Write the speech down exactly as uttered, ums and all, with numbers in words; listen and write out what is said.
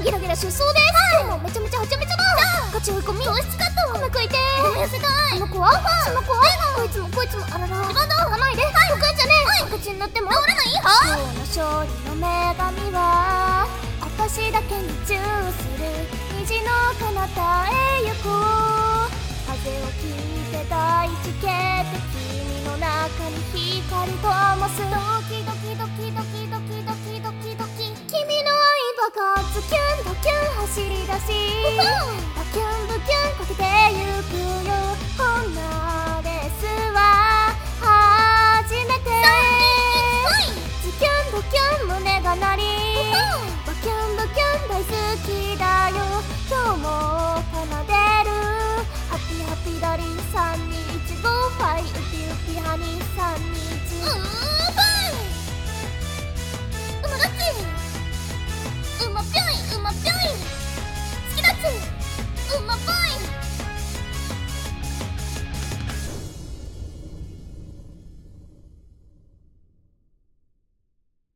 ギラギラ出走です。もうめちゃめちゃはちゃめちゃだ。ガチ追い込み糖質カット米食いてー。痩せたい。この子はその子はこいつもこいつもあらら自分だ。泣かないで。得意じゃねえ。赤字になっても治らない。は今日の勝利の女神は私だけにチューする虹の彼方へ行こう。風を聞いて大地形って君の中に光と灯す。ドキドキドキドキドキドキドキドキ君の愛爆発キュンドキュン走り出しバキュンブキュンかけてゆくよ。こんなレースは初めて。ズキュンドキュン胸が鳴りバキュンブキュン大好きだよ。今日も奏でるハッピーハッピーダリーさんにいちごファイウピウピハニーさんにいち